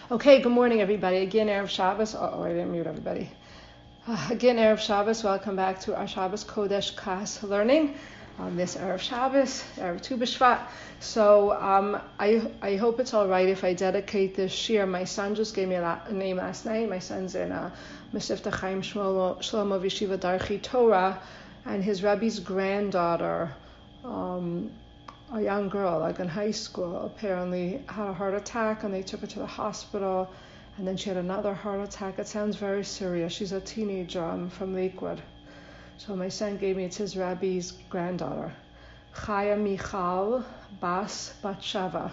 Okay, good morning, everybody. Again, Erev Shabbos. I didn't mute everybody. Again, Erev Shabbos. Welcome back to our Shabbos Kodesh class learning on this Erev Shabbos, Erev Tu B'Shvat. So I hope it's all right if I dedicate this shir. My son just gave me a name last night. My son's in Mesivta Chaim Shlomo V'Yeshiva Darchi Torah, and his Rebbe's granddaughter, a young girl, like in high school, apparently had a heart attack, and they took her to the hospital, and then she had another heart attack. It sounds very serious. She's a teenager from Lakewood. So my son gave me, it's his Rabbi's granddaughter, Chaya Michal Bas Batsheva.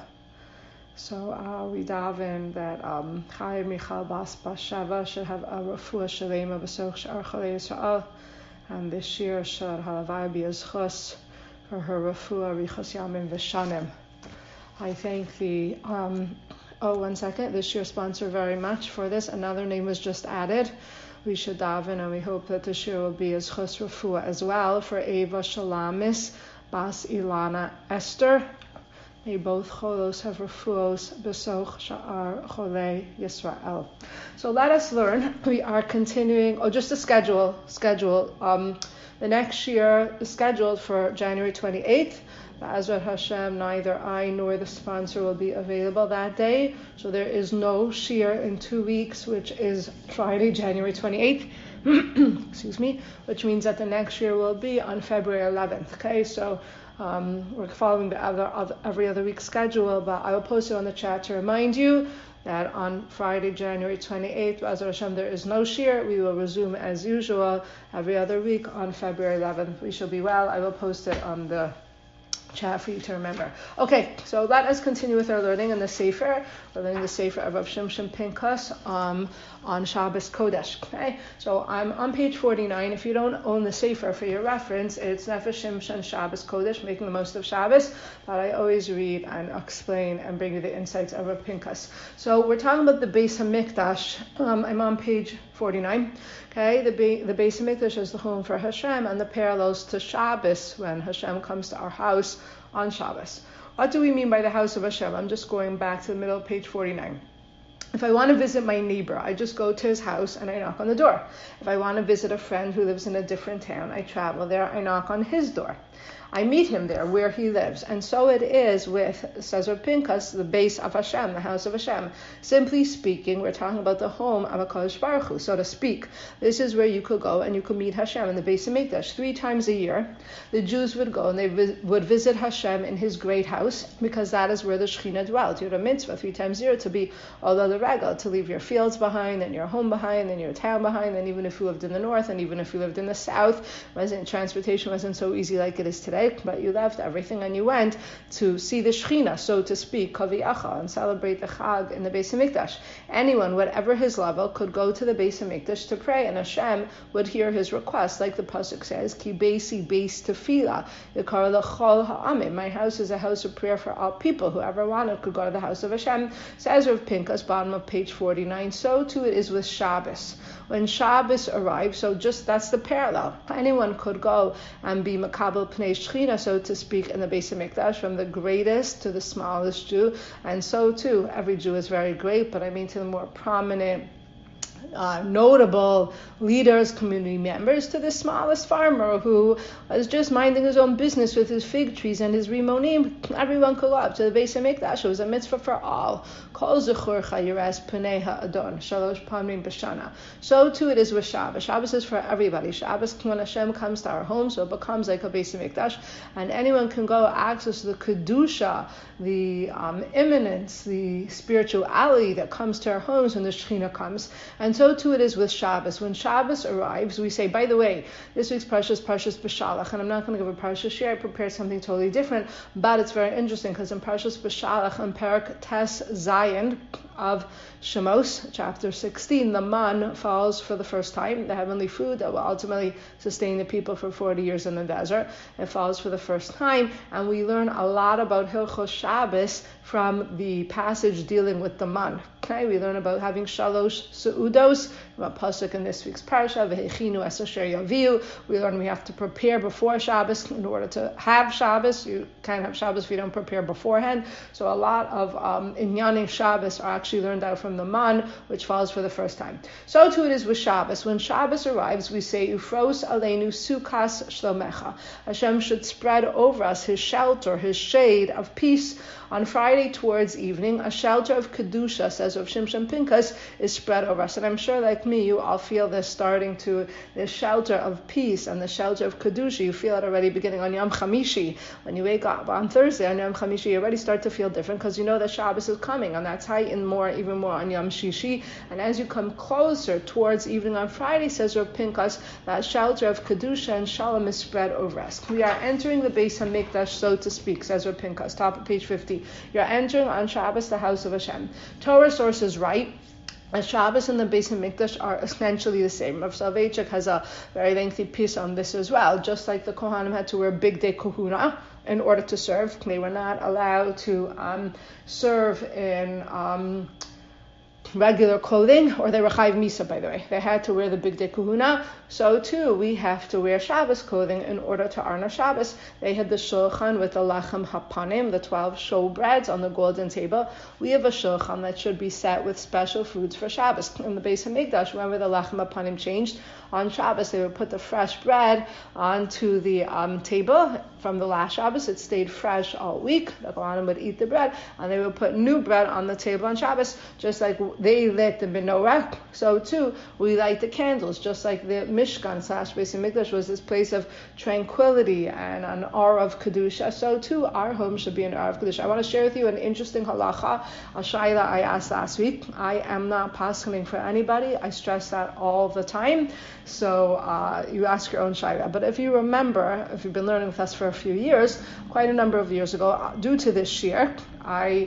So we daven that Chaya Michal Bas Batsheva should have a refuah shalema b'soch she'ar cholei Yisrael, and this year should halavai be zchus for her refuah richos yamim v'shanim. I thank the this year's sponsor very much for this. Another name was just added. We should daven, and we hope that this year will be as chos refuah as well for Eva Shalamis Bas Ilana Esther. May both cholos have refuos b'soch sha'ar cholei Yisrael. So let us learn. We are continuing, just the schedule. The next year is scheduled for January 28th. B'ezrat Hashem, neither I nor the sponsor will be available that day. So there is no shir in 2 weeks, which is Friday, January 28th. Excuse me, which means that the next year will be on February 11th. Okay, so we're following the every other week schedule, but I will post it on the chat to remind you that on Friday, January 28th, B'ezrat Hashem, there is no shir. We will resume as usual every other week on February 11th. We shall be well. I will post it on the chat for you to remember. Okay, so let us continue with our learning in the Sefer. We're learning the Sefer of Rav Shimshon Pinchas on Shabbos Kodesh. Okay, so I'm on page 49. If you don't own the Sefer, for your reference, it's Nefesh Shimshon Shabbos Kodesh, making the most of Shabbos. But I always read and explain and bring you the insights of Rav Pinchas. So we're talking about the Beis Hamikdash. I'm on page 49. Okay, the Beis Hamikdash is the home for Hashem, and the parallels to Shabbos when Hashem comes to our house on Shabbos. What do we mean by the house of Hashem? I'm just going back to the middle of page 49. If I want to visit my neighbor, I just go to his house and I knock on the door. If I want to visit a friend who lives in a different town, I travel there, I knock on his door. I meet him there where he lives. And so it is with, says Rav Pinchas, the base of Hashem, the house of Hashem. Simply speaking, we're talking about the home of HaKadosh Baruch Hu, so to speak. This is where you could go and you could meet Hashem in the Beis Hamikdash. 3 times a year, the Jews would go and they would visit Hashem in his great house, because that is where the Shekhinah dwelt. You had a mitzvah 3 times a year to be all the regal, to leave your fields behind and your home behind and your town behind, and even if you lived in the north and even if you lived in the south, transportation wasn't so easy like it is today. But you left everything and you went to see the Shekhinah, so to speak, Kavi'acha, and celebrate the Chag in the Beis Hamikdash. Anyone, whatever his level, could go to the Beis Hamikdash to pray, and Hashem would hear his request, like the pasuk says, Ki beisi beis tefila, yikar l'chol ha'amim. My house is a house of prayer for all people. Whoever wanted could go to the house of Hashem. Says Rav Pinchas, bottom of page 49. So too it is with Shabbos. When Shabbos arrives, so just that's the parallel. Anyone could go and be makabel pnei Shekhinah, so to speak, in the Beis Hamikdash, from the greatest to the smallest Jew. And so too, every Jew is very great, but I mean to the more prominent, notable leaders, community members, to the smallest farmer who was just minding his own business with his fig trees and his rimonim. Everyone could go up to the Beis Hamikdash. It was a mitzvah for all. Kol zechurcha yiras pnei ha'adon shalosh pamim b'shana. So too it is with Shabbos. Shabbos is for everybody. Shabbos, when Hashem comes to our home, so it becomes like a Beis Hamikdash, and anyone can go access the kedusha, the imminence, the spirituality that comes to our homes when the Shekhinah comes. And so too it is with Shabbos. When Shabbos arrives, we say, by the way, this week's Parshas B'Shalach, and I'm not going to give a Parshas share, I prepared something totally different, but it's very interesting because in Parshas B'Shalach, in Parak Tes Zayin of Shemos, chapter 16, the man falls for the first time, the heavenly food that will ultimately sustain the people for 40 years in the desert. It falls for the first time, and we learn a lot about Hilchos Shabbos from the passage dealing with the man. Okay, we learn about having shalosh seudos from a pasuk in this week's parsha. V'hechinu es asher yaviu. We learn we have to prepare before Shabbos in order to have Shabbos. You can't have Shabbos if you don't prepare beforehand. So a lot of inyaning Shabbos are actually learned out from the man, which falls for the first time. So too it is with Shabbos. When Shabbos arrives, we say Ufros aleinu sukas shlomecha. Hashem should spread over us His shelter, His shade of peace. On Friday towards evening, a shelter of Kedusha, says Rav Shimshon Pinkas, is spread over us. And I'm sure, like me, you all feel this starting to, this shelter of peace and the shelter of Kedusha. You feel it already beginning on Yom Chamishi. When you wake up on Thursday, on Yom Chamishi, you already start to feel different because you know that Shabbos is coming. And that's heightened more, even more on Yom Shishi. And as you come closer towards evening on Friday, says Rav Pinkas, that shelter of Kedusha and Shalom is spread over us. We are entering the Beis HaMikdash, so to speak, says Rav Pinkas, top of page 50. You're entering on Shabbos the house of Hashem. Torah sources write, Shabbos and the Beis HaMikdash are essentially the same. Rav Soloveitchik has a very lengthy piece on this as well. Just like the Kohanim had to wear big day kahuna in order to serve, they were not allowed to serve in regular clothing, or they were chayv misa, by the way. They had to wear the big day kahuna. So too, we have to wear Shabbos clothing in order to honor Shabbos. They had the shulchan with the lachem hapanim, the 12 showbreads on the golden table. We have a shulchan that should be set with special foods for Shabbos. In the Beis HaMikdash, remember the lachem hapanim changed? On Shabbos, they would put the fresh bread onto the table. From the last Shabbos, it stayed fresh all week. The Kohanim would eat the bread, and they would put new bread on the table on Shabbos, just like they lit the menorah. So too, we light the candles, just like the Mishkan / Beis HaMikdash was this place of tranquility and an aura of Kedusha. So too, our home should be an aura of Kedusha. I want to share with you an interesting halacha, a shayla I asked last week. I am not paskening for anybody. I stress that all the time. So you ask your own shayla. But if you remember, if you've been learning with us for a few years, quite a number of years ago, due to this shir, I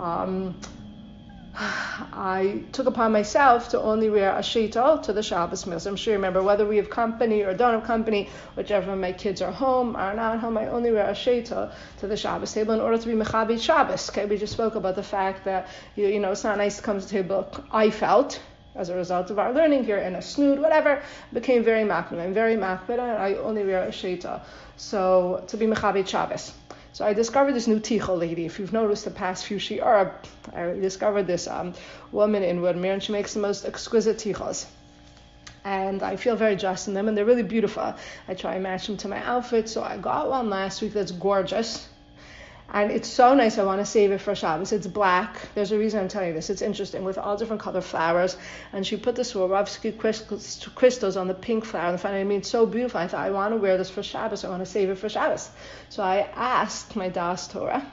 took upon myself to only wear a sheitel to the Shabbos meals. I'm sure you remember, whether we have company or don't have company, whichever my kids are home or not home, I only wear a sheitel to the Shabbos table in order to be mechabit Shabbos. Okay, we just spoke about the fact that you know it's not nice to come to the table. I felt, as a result of our learning here, in a snood, whatever, became very makbid. I'm very makbid, and I only wear a sheitel. So to be mechabit Shabbos. So I discovered this new tichel lady. If you've noticed the past few shi'ar, I discovered this woman in Woodmere, and she makes the most exquisite tichels. And I feel very dressed in them, and they're really beautiful. I try and match them to my outfit. So I got one last week that's gorgeous. And it's so nice, I want to save it for Shabbos. It's black. There's a reason I'm telling you this. It's interesting, with all different color flowers. And she put the Swarovski crystals on the pink flower in the front. I mean, it's so beautiful. I thought, I want to wear this for Shabbos. I want to save it for Shabbos. So I asked my Das Torah,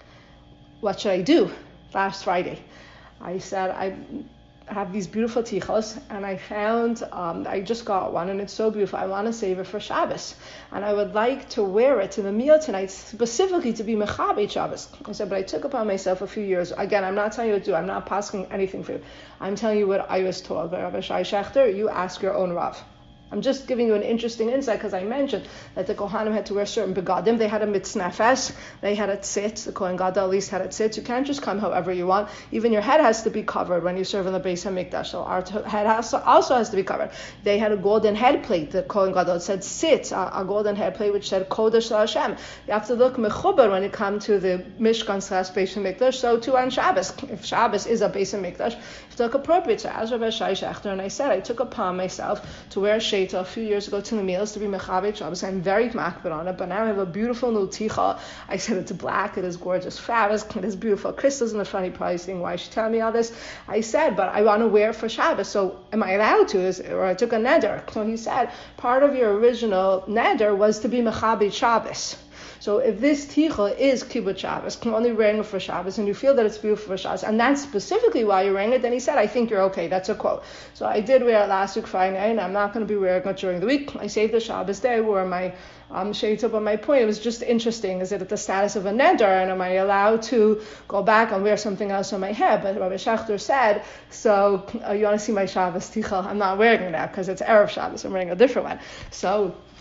what should I do last Friday? I said, I have these beautiful tichos, and I found, I just got one, and it's so beautiful. I want to save it for Shabbos, and I would like to wear it to the meal tonight, specifically to be mechabit Shabbos. I said, but I took upon myself a few years. Again, I'm not telling you what to do. I'm not pasking anything for you. I'm telling you what I was told by Rabbi Shai Shechter. You ask your own Rav. I'm just giving you an interesting insight because I mentioned that the Kohanim had to wear certain begadim. They had a mitznefes, they had a tzitz. The Kohen Gadol at least had a tzitz. You can't just come however you want. Even your head has to be covered when you serve in the Beis HaMikdash. So our head also has to be covered. They had a golden head plate. The Kohen Gadol said tzitz, a golden head plate which said Kodesh Hashem. You have to look mechuber when you come to the Mishkan / Beis HaMikdash. So too on Shabbos. If Shabbos is a Beis HaMikdash, you have to look appropriate. So as Rabbi Shai Shechter, and I said, I took upon myself to wear a a few years ago to the meals to be mechabit Shabbos. I'm very makbid on it, but now I have a beautiful new ticha. I said it's black, it is gorgeous flowers, it has beautiful crystals in the front. You're probably saying, why should she tell me all this? I said, but I want to wear it for Shabbos, so am I allowed to? Or I took a neder. So he said, part of your original neder was to be mechabit Shabbos. So if this ticha is kibbutz Shabbos, only wearing it for Shabbos, and you feel that it's beautiful for Shabbos, and that's specifically why you're wearing it, then he said, I think you're okay. That's a quote. So I did wear it last week Friday night, and I'm not going to be wearing it during the week. I saved the Shabbos day, I wore my sheitel, but my point, it was just interesting, is it at the status of a neder, and am I allowed to go back and wear something else on my head? But Rabbi Shechter said, so you want to see my Shabbos ticha? I'm not wearing it now because it's Erev Shabbos. I'm wearing a different one. So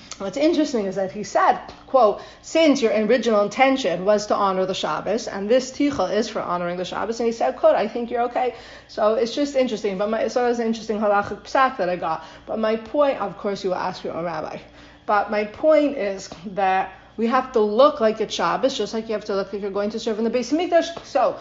What's interesting is that he said, quote, since your original intention was to honor the Shabbos, and this tichel is for honoring the Shabbos, and he said, quote, I think you're okay. So it's just interesting. So it was an interesting halachic psak that I got. But my point, of course, you will ask your own rabbi. But my point is that we have to look like it's Shabbos, just like you have to look like you're going to serve in the Beis Hamikdash.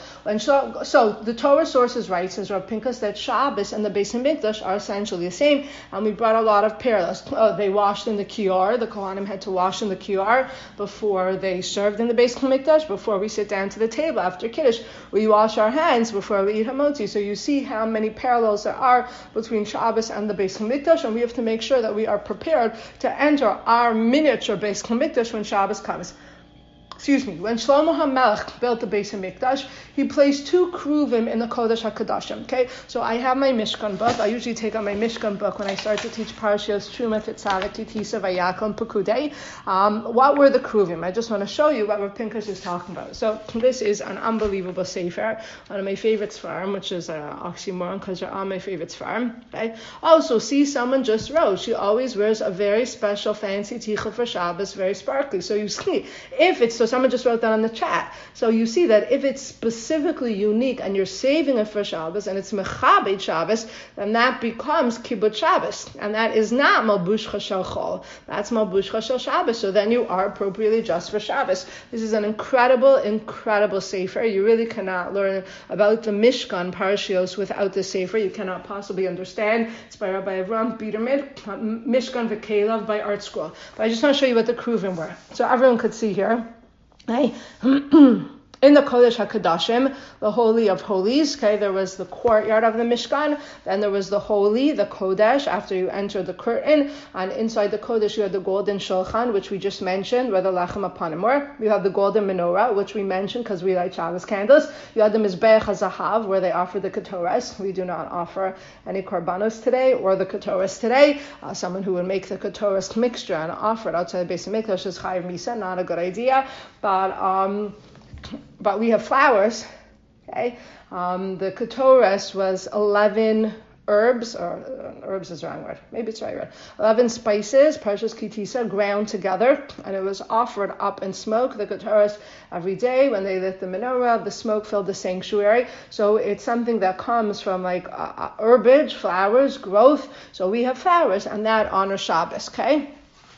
So the Torah source is right, says Rav Pinkus, that Shabbos and the Beis Hamikdash are essentially the same, and we brought a lot of parallels. They washed in the Kior, the Kohanim had to wash in the Kior before they served in the Beis Hamikdash, before we sit down to the table after Kiddush. We wash our hands before we eat Hamotzi. So you see how many parallels there are between Shabbos and the Beis Hamikdash, and we have to make sure that we are prepared to enter our miniature Beis Hamikdash when Shabbos comes. When Shlomo HaMelech built the Beis Hamikdash, he placed 2 kruvim in the Kodesh HaKadoshim. Okay, so I have my Mishkan book. I usually take out my Mishkan book when I start to teach Parashiyos Truma, Tetzaveh, Titisa, Vayakol, and Pekudei. What were the kruvim? I just want to show you what Rav Pinkus is talking about. So this is an unbelievable sefer, one of my favorites farm, which is an oxymoron because they're all my favorites farm. Okay. Also, see, someone just wrote, she always wears a very special fancy tichel for Shabbos, very sparkly. So you see, if it's so. Someone just wrote that on the chat. So you see that if it's specifically unique and you're saving it for Shabbos and it's Mechabed Shabbos, then that becomes Kibbutz Shabbos. And that is not Malbush Chashel Chol. That's Malbush Chashel Shabbos. So then you are appropriately dressed for Shabbos. This is an incredible, incredible sefer. You really cannot learn about the Mishkan Parashiyos without the sefer. You cannot possibly understand. It's by Rabbi Avram Biederman, Mishkan V'Kelev by Art School. But I just want to show you what the kruvim were. So everyone could see here. Okay. In the Kodesh HaKadoshim, the Holy of Holies, okay, there was the courtyard of the Mishkan, then there was the Holy, the Kodesh, after you enter the curtain, and inside the Kodesh you had the golden Shulchan, which we just mentioned, where the Lechem Apanim were. You had the golden Menorah, which we mentioned because we light Shabbos candles. You had the Mizbeach HaZahav, where they offer the Ketoras. We do not offer any Korbanos today, or the Ketoras today. Someone who would make the Ketoras mixture and offer it outside the Beis Hamikdash is Chayiv Misa, not a good idea, but we have flowers, okay? The Ketoras was 11 herbs, or herbs is the wrong word, maybe it's the right word, 11 spices, Parshas Kitisa, ground together, and it was offered up in smoke, the Ketoras, every day when they lit the menorah, the smoke filled the sanctuary. So it's something that comes from like herbage, flowers, growth. So we have flowers, and that honors Shabbos, okay?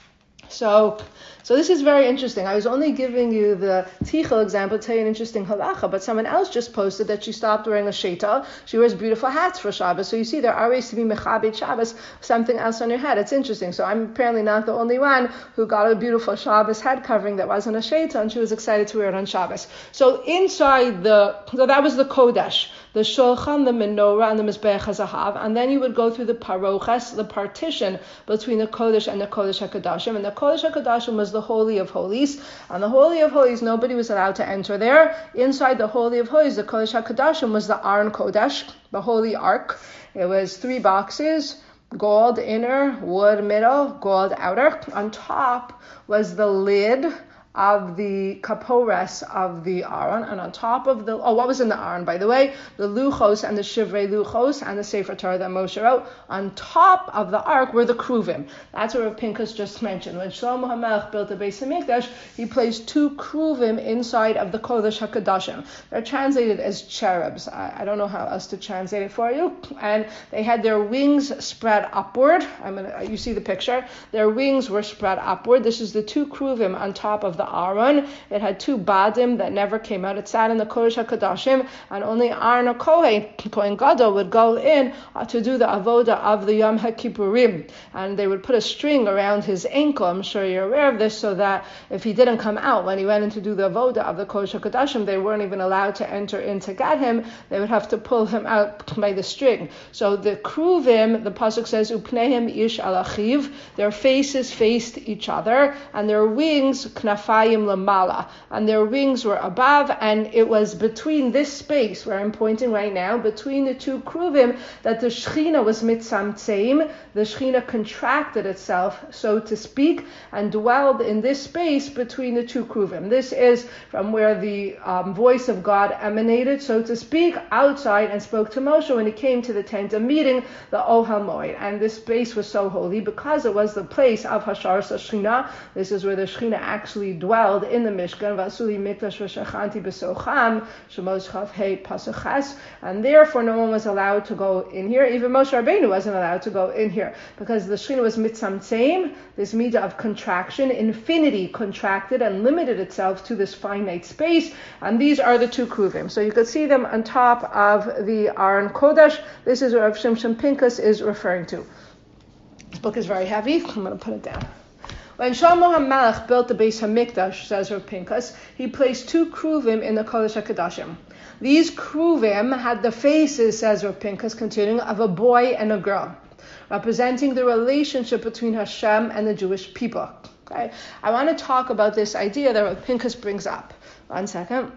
So this is very interesting. I was only giving you the tichel example to tell you an interesting halacha, but someone else just posted that she stopped wearing a sheta. She wears beautiful hats for Shabbos. So you see, there are ways to be mechabed Shabbos, something else on your head. It's interesting. So I'm apparently not the only one who got a beautiful Shabbos head covering that wasn't a sheta, and she was excited to wear it on Shabbos. So inside so that was the Kodesh, the Shulchan, the Menorah, and the Mizbeach HaZahav, and then you would go through the Paroches, the partition between the Kodesh and the Kodesh HaKadoshim, and the Kodesh HaKadoshim was the Holy of Holies, and the Holy of Holies, nobody was allowed to enter there. Inside the Holy of Holies, the Kodesh HaKadoshim was the Aron Kodesh, the Holy Ark. It was 3 boxes, gold inner, wood middle, gold outer. On top was the lid of the kapores of the Aron, and on top of what was in the Aron, by the way? The Luchos and the Shivrei Luchos and the Sefer Torah that Moshe wrote. On top of the Ark were the Kruvim. That's what Rav Pinkus just mentioned. When Shlomo HaMelech built the Beis Hamikdash, he placed 2 Kruvim inside of the Kodesh HaKadoshim. They're translated as cherubs. I don't know how else to translate it for you. And they had their wings spread upward. You see the picture. Their wings were spread upward. This is the 2 Kruvim on top of the Aaron. It had 2 badim that never came out. It sat in the Kodesh HaKadoshim, and only Aaron Kohen Gadol would go in to do the avoda of the Yom HaKippurim, and they would put a string around his ankle. I'm sure you're aware of this, so that if he didn't come out when he went in to do the avoda of the Kodesh HaKadoshim, they weren't even allowed to enter in to get him. They would have to pull him out by the string. So the Kruvim, the pasuk says, Upnehem ish al achiv, their faces faced each other, and their wings, knaf knafayim lamala, and their wings were above, and it was between this space where I'm pointing right now, between the two kruvim, that the Shechina was mitzamtzeim. The Shechina contracted itself, so to speak, and dwelled in this space between the two kruvim. This is from where the voice of God emanated, so to speak, outside, and spoke to Moshe when he came to the tent of meeting, the Ohel Moed. And this space was so holy because it was the place of Hashar Shechina. This is where the Shechina actually dwelled in the Mishkan. Vasuli mikdash v'shachanti b'socham, Shemos Chav Hei Pasuk Ches. And therefore no one was allowed to go in here. Even Moshe Rabbeinu wasn't allowed to go in here because the Shechina was mitzamtzeim, this midah of contraction. Infinity contracted and limited itself to this finite space. And these are the two kruvim. So you could see them on top of the Aron Kodesh. This is what Rav Shimshon Pinkus is referring to. This book is very heavy. I'm going to put it down. When Shlomo HaMelech built the Beis HaMikdash, says Rav Pinkus, he placed two kruvim in the Kodesh HaKadoshim. These kruvim had the faces, says Rav Pinkus, continuing, of a boy and a girl, representing the relationship between Hashem and the Jewish people. Okay, I want to talk about this idea that Rav Pinkus brings up. 1 second.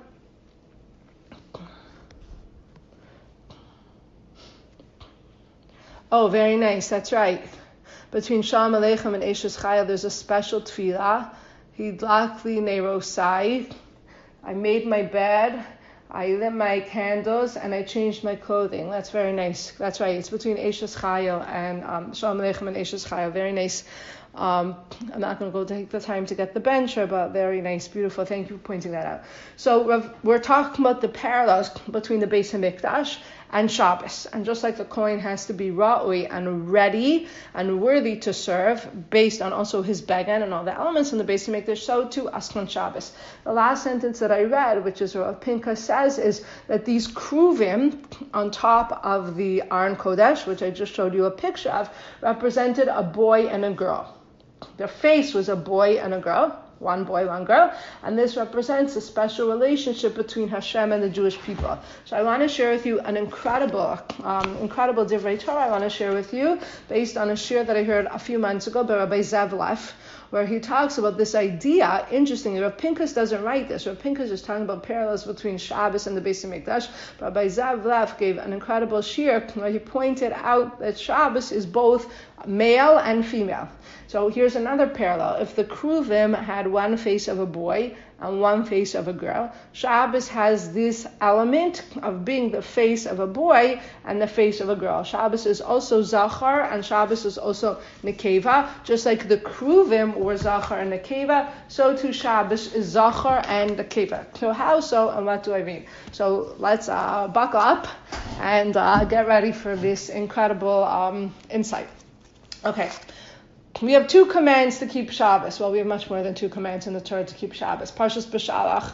Oh, very nice. That's right. Between Shalom Aleichem and Eshes Chayil, there's a special tefillah. Hidlak li neirosai. I made my bed, I lit my candles, and I changed my clothing. That's very nice. That's right. It's between Eshes Chayil and Shalom Aleichem and Eshes Chayil. Very nice. I'm not going to go take the time to get the bencher, but very nice, beautiful. Thank you for pointing that out. So we're talking about the parallels between the Beis HaMikdash and Shabbos. And just like the Kohen has to be ra'ui and ready and worthy to serve based on also his began and all the elements in the Beis HaMikdash, so too Aslan Shabbos. The last sentence that I read, which is what Pinkas says, is that these kruvim on top of the Aron Kodesh, which I just showed you a picture of, represented a boy and a girl. Their face was a boy and a girl, one boy, one girl, and this represents a special relationship between Hashem and the Jewish people. So I want to share with you an incredible Divrei Torah I want to share with you based on a shir that I heard a few months ago by Rabbi Zev Leff, where he talks about this idea. Interestingly, Rav Pinkus doesn't write this. Rav Pinkus is talking about parallels between Shabbos and the Beis HaMikdash. But Rabbi Zev Leff gave an incredible shir where he pointed out that Shabbos is both male and female. So here's another parallel. If the kruvim had one face of a boy and one face of a girl, Shabbos has this element of being the face of a boy and the face of a girl. Shabbos is also Zachar and Shabbos is also Nekeva. Just like the kruvim were Zachar and Nekeva, so too Shabbos is Zachar and Nekeva. So how so, and what do I mean? So let's buckle up and get ready for this incredible insight. Okay. We have two commands to keep Shabbos. Well, we have much more than two commands in the Torah to keep Shabbos. Parshas B'Shalach,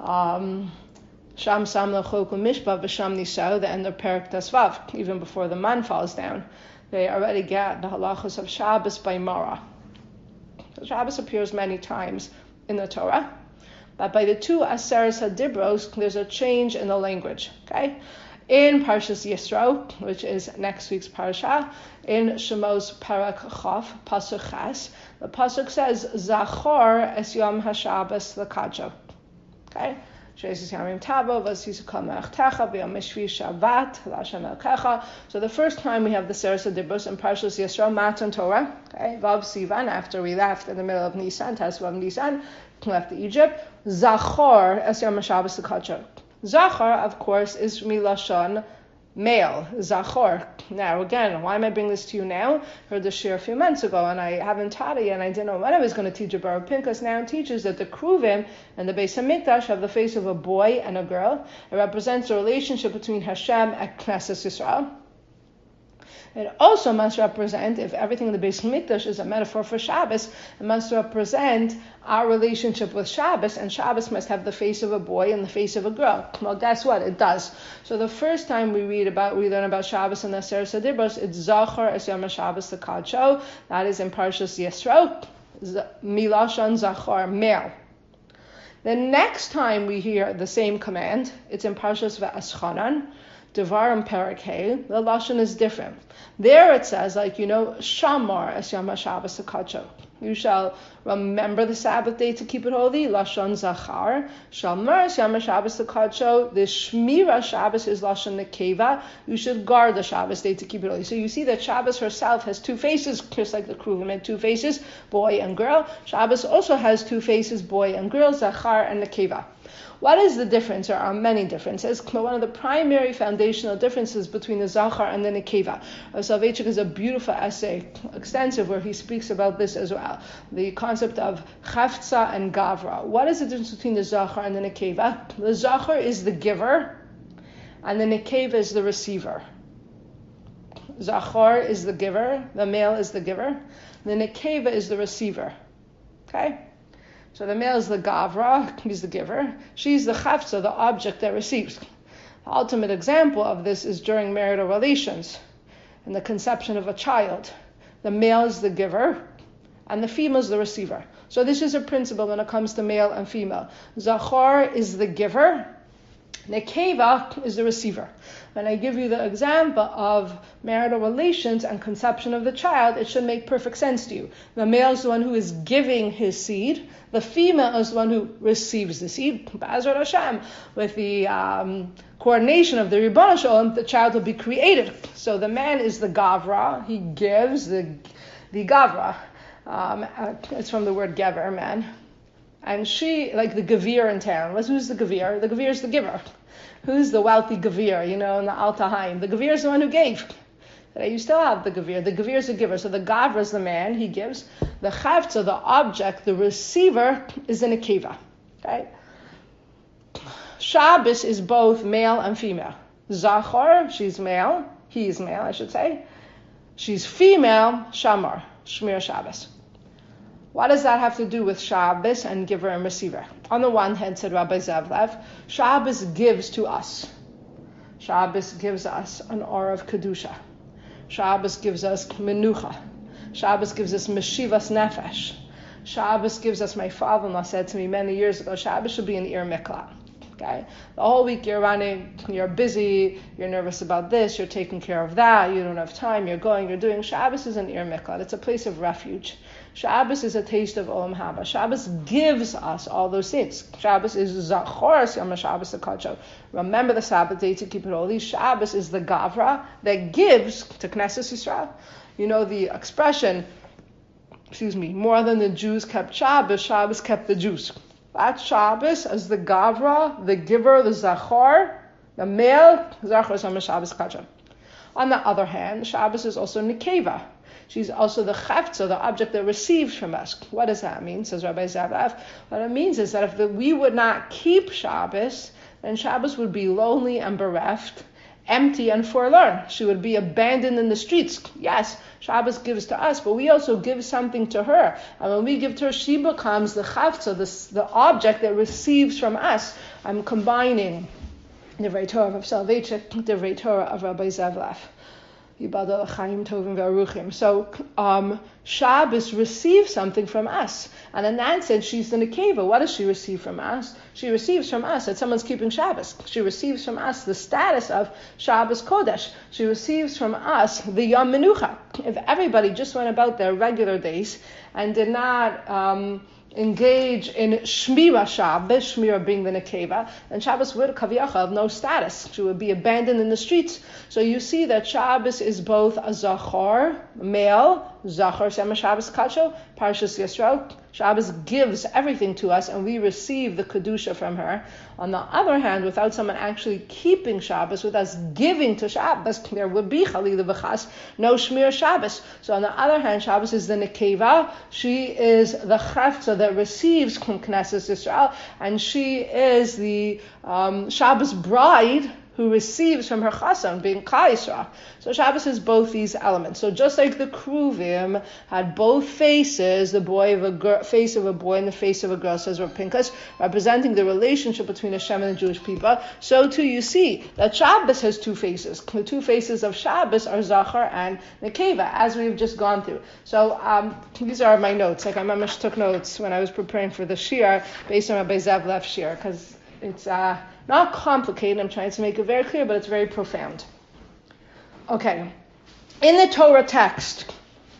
Sham Sam L'Chok U'Mishpat V'Sham Nisau, the end of Perek Tesvav, even before the man falls down. They already get the halachos of Shabbos by Mara. So Shabbos appears many times in the Torah, but by the two Aseres HaDibros, there's a change in the language. Okay. In Parshas Yisro, which is next week's parsha, in Shemos Perek Chav, Pasuk Ches, the Pasuk says, Zachor es Yom HaShabbos l'Kadsho. Okay? So the first time we have the Seres HaDibros in Parshas Yisro, Matan Torah, okay? Vav Sivan, after we left in the middle of Nisan, Tesvav Nisan, left Egypt, Zachor es Yom HaShabbos l'Kadsho. Zachar, of course, is milashon male, Zachor. Now, again, why am I bringing this to you now? I heard the shir a few months ago, and I haven't taught it yet, and I didn't know when I was going to teach it. But Rav Pinkus now teaches that the kruvim and the Beis HaMikdash have the face of a boy and a girl. It represents the relationship between Hashem and Knesset Yisrael. It also must represent, if everything in the Beis HaMikdash is a metaphor for Shabbos, it must represent our relationship with Shabbos, and Shabbos must have the face of a boy and the face of a girl. Well, guess what? It does. So the first time we learn about Shabbos in the Aseres HaDibros, it's Zachar es Yom HaShabbos l'Kadsho. That is in Parshas Yisro, Milashon Zachar, male. The next time we hear the same command, it's in Parshas Ve'eschanan, Devarim Perek Hey, the lashon is different. There it says, Shamar es Yom HaShabbos l'Kadsho. You shall remember the Sabbath day to keep it holy. Lashon Zachar. Shalmer Yom Shabbos L'Kadsho. The Shmira Shabbos is Lashon Nekeva. You should guard the Shabbos day to keep it holy. So you see that Shabbos herself has two faces, just like the Kruvim had two faces, boy and girl. Shabbos also has two faces, boy and girl, Zachar and Nekeva. What is the difference? There are many differences. One of the primary foundational differences between the Zachar and the Nekeva. Soloveitchik has a beautiful essay, extensive, where he speaks about this as well. The concept of Chavtza and Gavra. What is the difference between the Zachar and the Nekeva? The Zachar is the giver, and the Nekeva is the receiver. Zachar is the giver, the male is the giver. The Nekeva is the receiver. Okay? So the male is the Gavra, he's the giver. She's the Chavtza, the object that receives. The ultimate example of this is during marital relations and the conception of a child. The male is the giver and the female is the receiver. So this is a principle when it comes to male and female. Zachar is the giver, Nekeva is the receiver. When I give you the example of marital relations and conception of the child, it should make perfect sense to you. The male is the one who is giving his seed. The female is the one who receives the seed. B'ezrat Hashem, with the coordination of the Ribbon Shalom, the child will be created. So the man is the Gavra. He gives the Gavra. It's from the word Gever, man. And she, like the Gavir in town. Who's the Gavir? The Gavir is the giver. Who's the wealthy Gavir, in the Alta Haim? The Gavir is the one who gave. You still have the Gavir. The Gavir is the giver. So the Gavra is the man, he gives. The Chavtza, the object, the receiver, is the Nekeva. Okay? Shabbos is both male and female. Zachar, she's male. He is male, I should say. She's female, Shamar, Shmir Shabbos. What does that have to do with Shabbos and giver and receiver? On the one hand, said Rabbi Zavlev, Shabbos gives to us. Shabbos gives us an aura of Kedusha. Shabbos gives us Menucha. Shabbos gives us Meshivas Nefesh. Shabbos gives us, my father-in-law said to me many years ago, Shabbos should be an Ir Miklat. Okay? The whole week you're running, you're busy, you're nervous about this, you're taking care of that, you don't have time, you're going, you're doing. Shabbos is an Ir Miklat. It's a place of refuge. Shabbos is a taste of Olam Haba. Shabbos gives us all those things. Shabbos is Zachor Yom Shabbos L'Kadsho. Remember the Sabbath day to keep it holy. Shabbos is the Gavra that gives to Knesset Yisrael. You know the expression, more than the Jews kept Shabbos, Shabbos kept the Jews. That's Shabbos as the Gavra, the giver, the Zachor, the male, Zachor Yom Shabbos L'Kadsho. On the other hand, Shabbos is also Nekeva. She's also the Chavtza, the object that receives from us. What does that mean, says Rabbi Zavlev? What it means is that if we would not keep Shabbos, then Shabbos would be lonely and bereft, empty and forlorn. She would be abandoned in the streets. Yes, Shabbos gives to us, but we also give something to her. And when we give to her, she becomes the Chavtza, the object that receives from us. I'm combining the Divrei Torah of Soloveitchik, the Divrei Torah of Rabbi Zavlev. So Shabbos receives something from us. And in that sense, she's the Nekeva. What does she receive from us? She receives from us that someone's keeping Shabbos. She receives from us the status of Shabbos Kodesh. She receives from us the Yom Menucha. If everybody just went about their regular days and did not engage in Shmira Shabbos, Shmira being the Nekeva, and Shabbos would Kaviyach have no status. She would be abandoned in the streets. So you see that Shabbos is both a Zachor, male, Zachor Shem Shabbos Kacho, Parshas Yisrael. Shabbos gives everything to us and we receive the Kedusha from her. On the other hand, without someone actually keeping Shabbos, with us giving to Shabbos, there would be Chalila V'chas, no Shmir Shabbos. So on the other hand, Shabbos is the Nekeva. She is the Chavtza that receives from Knesset Yisrael, and she is the Shabbos bride who receives from her chassan, being Klal Yisrael. So Shabbos has both these elements. So just like the Kruvim had both faces, the face of a boy and the face of a girl, says Rav Pinkus, representing the relationship between Hashem and the Jewish people, so too you see that Shabbos has two faces. The two faces of Shabbos are Zachar and Nekeva, as we've just gone through. So these are my notes. Like I mamish took notes when I was preparing for the Shir, based on Rabbi Zavlev's Shir, because it's not complicated. I'm trying to make it very clear, but it's very profound. Okay. In the Torah text,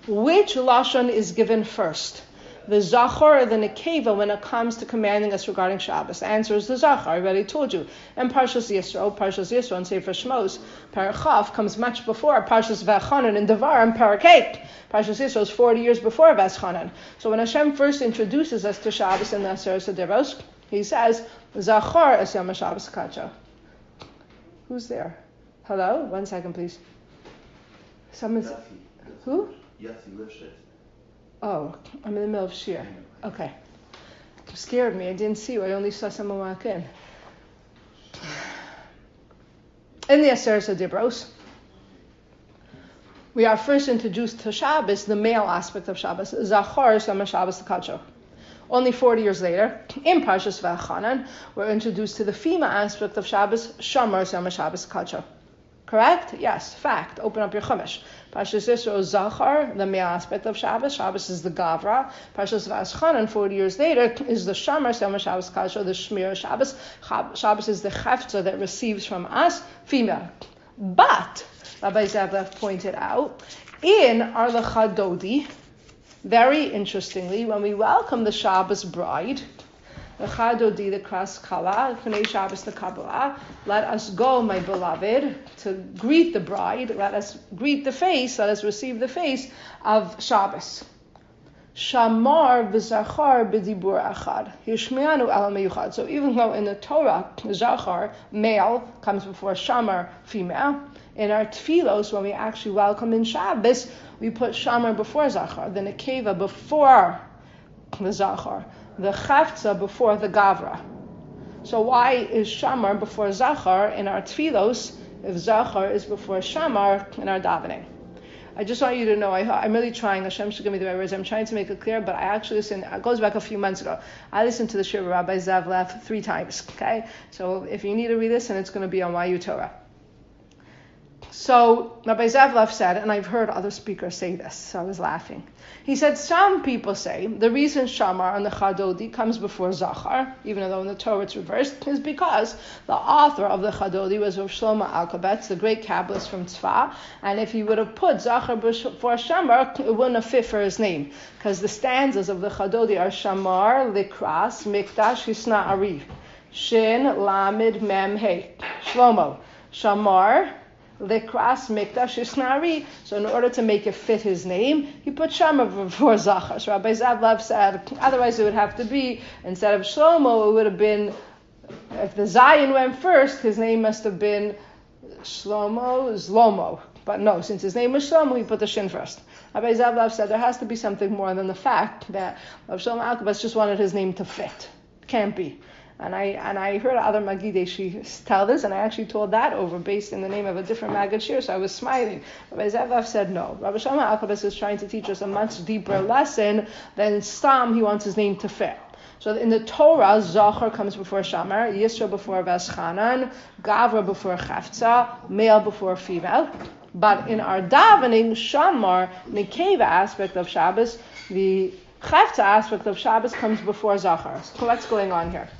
Which lashon is given first? The zachar or the nekeva when it comes to commanding us regarding Shabbos? The answer is the zachar. I already told you. And Parshas Yisro and Sefer Shmos, Parachav comes much before Parshas Vachanan and Devar and Parakeh. Parshas Yisro is 40 years before Vachanan. So when Hashem first introduces us to Shabbos in the Aseret Devaros, He says, Zachar es Yom Shabbos Kacho. Who's there? Hello? 1 second, please. Someone's... Who? Yossi Lifshitz. Oh, I'm in the middle of shir. Okay. You scared me. I didn't see you. I only saw someone walk in. In the Aseret Dibros, we are first introduced to Shabbos, the male aspect of Shabbos, Zachar Shema Shabbos Kacho. Only 40 years later, in Parshas Vachanan, we're introduced to the female aspect of Shabbos, Shomer Shema Shabbos Kacho. Correct? Yes. Fact. Open up your Chumash. Parshas Yisro is Zachar, the male aspect of Shabbos. Shabbos is the Gavra. Parshas Vachanan, 40 years later, is the Shomer Shema Shabbos Kacho, the Shmir Shabbos. Shabbos is the Chefza that receives from us, female. But, Rabbi Zavlev pointed out, in our Lecha Dodi, very interestingly, when we welcome the Shabbos bride, Lecha Dodi, the Kras Kala, Pnei Shabbos the Kabbalah, let us go, my beloved, to greet the bride, let us greet the face, let us receive the face of Shabbos. Shamar v'zachar b'dibur achad. Yishmeanu al meyuchad. So even though in the Torah, zachar, male, comes before shamar, female, in our tefillos, when we actually welcome in Shabbos, we put shamar before zachar, the nekeva before the zachar, the chavtza before the gavra. So why is shamar before zachar in our tefillos if zachar is before shamar in our davening? I just want you to know, I'm really trying, Hashem should give me the right words, I'm trying to make it clear, but I actually listened, it goes back a few months ago, I listened to the Shir Rabbi Zavlev 3 times, okay? So if you need to read this, and it's going to be on YU Torah. So Rabbi Zavlev said, and I've heard other speakers say this, so I was laughing. He said, some people say the reason Shamar on the Chadodi comes before Zachar, even though in the Torah it's reversed, is because the author of the Chadodi was Rav Shlomo Alkabetz, the great Kabbalist from Tzfah, and if he would have put Zachar before Shamar, it wouldn't have fit for his name, because the stanzas of the Chadodi are Shamar, Likras, Mikdash, Hisna Ari, Shin, Lamed, Mem, He, Shlomo, Shamar, Likras Mikdash Isnari. So in order to make it fit his name, he put Shamar before Zachar. So Rabbi Zavlev said, otherwise it would have to be, instead of Shlomo, it would have been, if the Zion went first, his name must have been Zlomo. But no, since his name was Shlomo, he put the Shin first. Rabbi Zavlev said there has to be something more than the fact that Rav Shlomo Alkabetz just wanted his name to fit. Can't be. And I heard other Magidei tell this, and I actually told that over based in the name of a different Maggid Shir, so I was smiling. Rabbi Zavlev said no. Rabbi Shlomo Alkabetz is trying to teach us a much deeper lesson than Stam, he wants his name to fit. So in the Torah, Zachar comes before Shamar, Yisro before Veschanan, Gavra before Chavtza, male before female. But in our davening, Shamar, Nekeva aspect of Shabbos, the Chavtza aspect of Shabbos comes before Zachar. So what's going on here?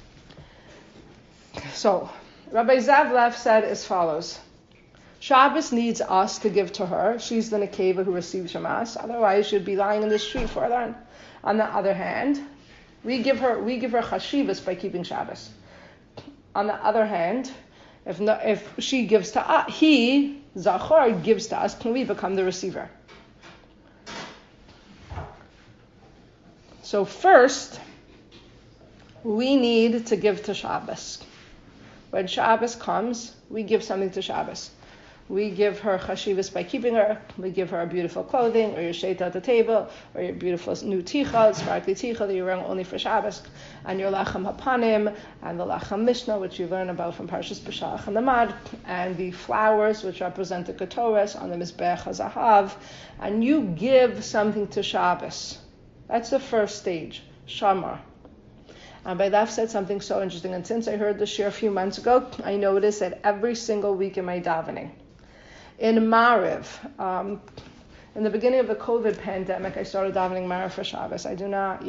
So, Rabbi Zavlev said as follows. Shabbos needs us to give to her. She's the nekeva who receives from us. Otherwise, she'd be lying in the street further on. On the other hand, we give her chashivas by keeping Shabbos. On the other hand, if she gives to us, he, Zachar, gives to us, can we become the receiver? So first, we need to give to Shabbos. When Shabbos comes, we give something to Shabbos. We give her chashivas by keeping her. We give her beautiful clothing, or your sheta at the table, or your beautiful new ticha, sparkly ticha that you're wearing only for Shabbos, and your lachem hapanim, and the lachem mishnah, which you learn about from Parshas B'Shalach and the Mad, and the flowers, which represent the ketoras on the mizbech hazahav, and you give something to Shabbos. That's the first stage, shamar. And Bailev said something so interesting, and since I heard this shir a few months ago, I noticed that every single week in my davening, in Mariv, in the beginning of the COVID pandemic, I started davening Mariv for Shabbos. I do not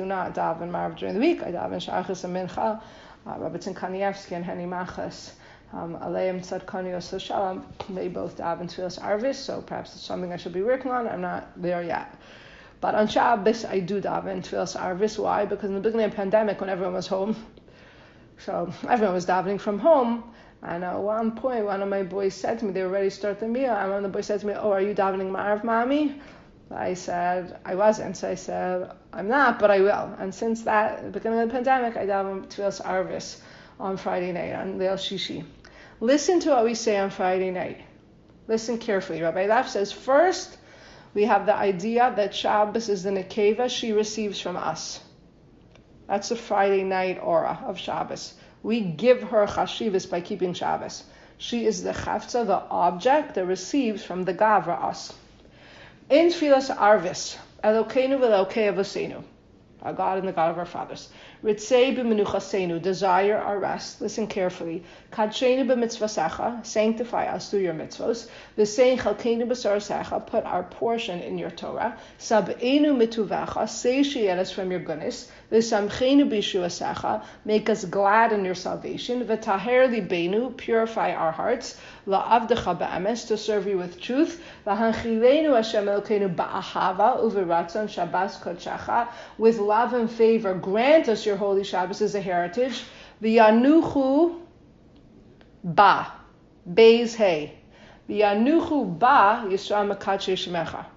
daven Mariv during the week. I daven Shachas and Mincha, Rabbi Tzin Kanievsky and Henny Machas, Aleim Tzadkani Oso Shalom, they both daven Tfilas Arvis, so perhaps it's something I should be working on. I'm not there yet. But on Shabbos, I do daven Tfilas Arvis. Why? Because in the beginning of the pandemic, when everyone was home, so everyone was davening from home, and at one point, one of my boys said to me, they were ready to start the meal, and one of the boys said to me, "Oh, are you davening Ma'ariv, Mommy?" I said, I wasn't. So I said, I'm not, but I will. And since that, the beginning of the pandemic, I daven Tfilas Arvis on Friday night, on Leil Shishi. Listen to what we say on Friday night. Listen carefully. Rabbi Laf says, first, we have the idea that Shabbos is the nekeva she receives from us. That's the Friday night aura of Shabbos. We give her chashivas by keeping Shabbos. She is the chavtza, the object that receives from the gavra, us. In Tfilas Arvis, Elokeinu v'Elokei Avosenu, our God and the God of our fathers. Ritzei b'menuchasenu, desire our rest. Listen carefully. Kadshenu b'mitzvasecha, sanctify us through your mitzvos. V'sein chalkeinu b'sarasecha, put our portion in your Torah. Sab'enu mituvecha, satiate us from your goodness. V'samchenu b'yeshuasecha, make us glad in your salvation. V'taher libenu, purify our hearts. La'avdecha ba'emes, to serve you with truth. V'hanchilenu Hashem Elokeinu ba'ahava u'v'ratzon Shabbos kodshecha, with love and favor, grant us your holy Shabbos as a heritage. V'yanuchu ba, beis hey. V'yanuchu ba Yisrael mekadshe shemecha.